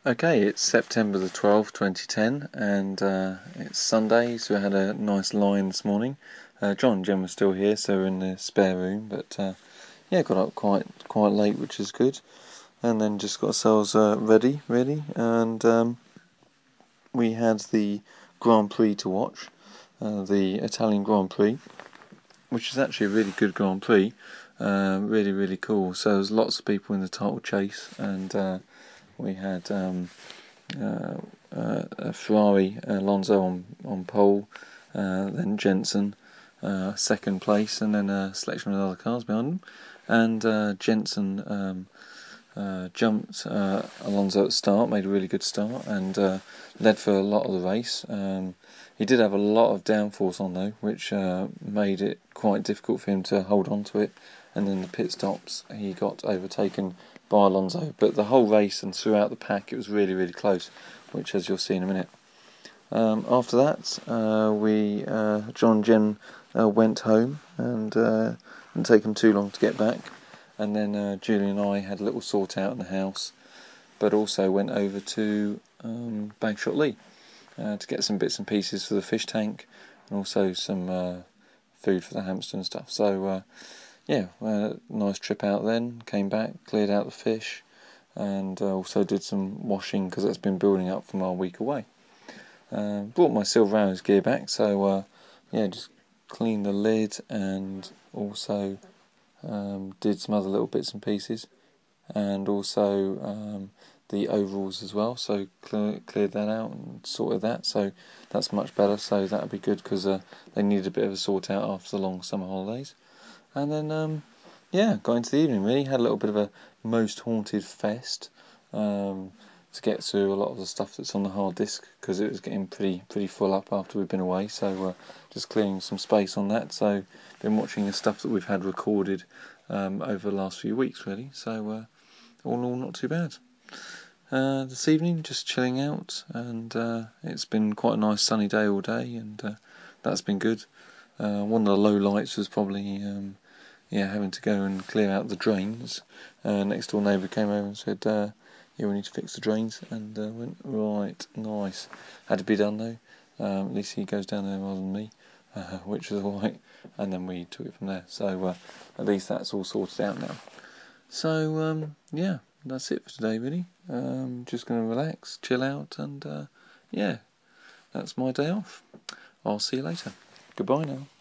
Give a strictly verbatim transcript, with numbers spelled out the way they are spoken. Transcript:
Okay, it's September the twelfth, twenty ten, and uh, it's Sunday, so we had a nice line this morning. Uh, John and Jen were still here, so we're in the spare room, but uh, yeah, got up quite quite late, which is good, and then just got ourselves uh, ready, really, and um, we had the Grand Prix to watch, uh, the Italian Grand Prix, which is actually a really good Grand Prix, uh, really, really cool. So there's lots of people in the title chase, and uh, we had um, uh, uh, Ferrari, Alonso on, on pole, uh, then Jenson uh, second place, and then a selection of other cars behind him. And uh, Jenson um, uh, jumped uh, Alonso at the start, made a really good start, and uh, led for a lot of the race. Um, he did have a lot of downforce on though, which uh, made it quite difficult for him to hold on to it. And then the pit stops, he got overtaken by Alonso. But the whole race and throughout the pack, it was really, really close, which, as you'll see in a minute. Um, after that, uh, we uh, John and Jen uh, went home, and uh, didn't take them too long to get back. And then uh, Julie and I had a little sort out in the house, but also went over to um, Bagshot Lee uh, to get some bits and pieces for the fish tank, and also some uh, food for the hamster and stuff. So uh, yeah, uh, nice trip out then. Came back, cleared out the fish, and uh, also did some washing because that's been building up from our week away. Uh, brought my Silver Arrows gear back, so uh, yeah, just cleaned the lid and also um, did some other little bits and pieces, and also um, the overalls as well. So clear, cleared that out and sorted that. So that's much better. So that'll be good because uh, they needed a bit of a sort out after the long summer holidays. And then um, yeah, got into the evening. Really had a little bit of a most haunted fest. Um, to get through a lot of the stuff that's on the hard disk because it was getting pretty pretty full up after we've been away, so uh, just clearing some space on that. So been watching the stuff that we've had recorded um, over the last few weeks really, so uh, all in all not too bad. Uh, this evening just chilling out, and uh, it's been quite a nice sunny day all day, and uh, that's been good. Uh, one of the low lights was probably um, yeah having to go and clear out the drains. Uh, next door neighbour came over and said uh, yeah, we need to fix the drains, and uh, went, right, nice. Had to be done though, um, at least he goes down there rather than me, uh, which was alright, and then we took it from there, so uh, at least that's all sorted out now. So, um, yeah, that's it for today really, um, just going to relax, chill out, and uh, yeah, that's my day off. I'll see you later. Goodbye now.